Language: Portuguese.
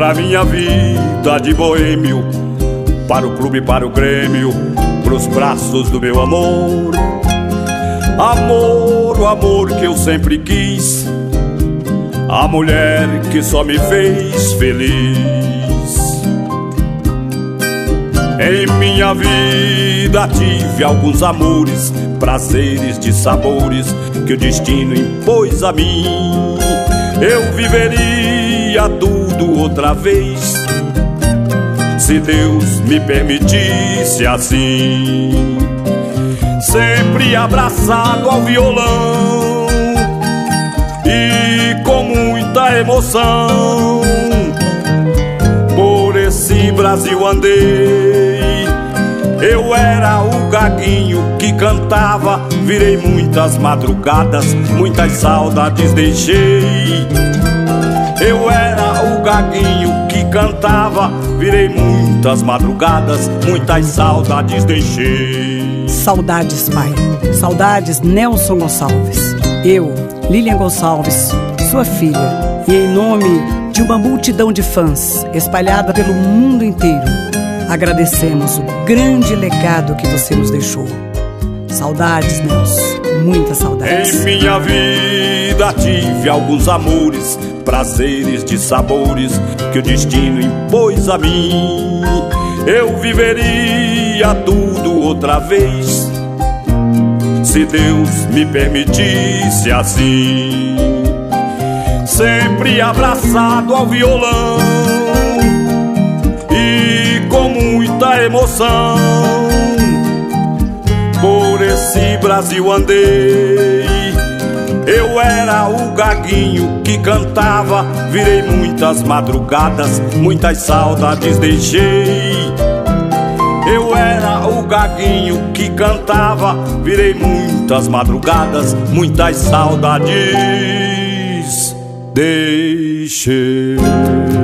pra minha vida de boêmio, para o clube, para o Grêmio, pros braços do meu amor. Amor, o amor que eu sempre quis, a mulher que só me fez feliz. Em minha vida tive alguns amores, prazeres de sabores que o destino impôs a mim. Eu viveria tudo outra vez, se Deus me permitisse assim. Sempre abraçado ao violão e com muita emoção, por esse Brasil andei. Eu era o gaguinho que cantava, virei muitas madrugadas, muitas saudades deixei. Eu era o gaguinho que cantava, virei muitas madrugadas, muitas saudades deixei. Saudades, pai. Saudades, Nelson Gonçalves. Eu, Lilian Gonçalves, sua filha, e em nome de uma multidão de fãs espalhada pelo mundo inteiro, agradecemos o grande legado que você nos deixou. Saudades, Nelson, muitas saudades. Em minha vida tive alguns amores, prazeres de sabores que o destino impôs a mim. Eu viveria tudo outra vez, se Deus me permitisse assim. Sempre abraçado ao violão e com muita emoção, por esse Brasil andei. Eu era o gaguinho que cantava, virei muitas madrugadas, muitas saudades deixei. Eu era o gaguinho que cantava, virei muitas madrugadas, muitas saudades deixei.